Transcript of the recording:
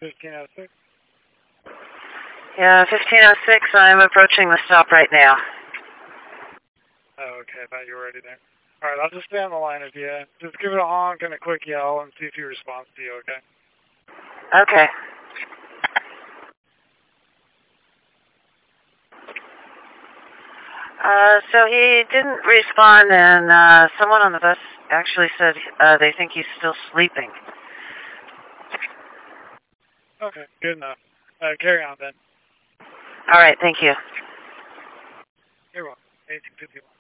1506. Yeah, 1506. I'm approaching the stop right now. Oh, okay. I thought you were already there. All right, I'll just stay on the line with you. Just give it a honk and a quick yell and see if he responds to you, okay? Okay. So he didn't respond, and someone on the bus actually said they think he's still sleeping. Okay, good enough. Carry on then. All right, thank you. You're welcome. 1851.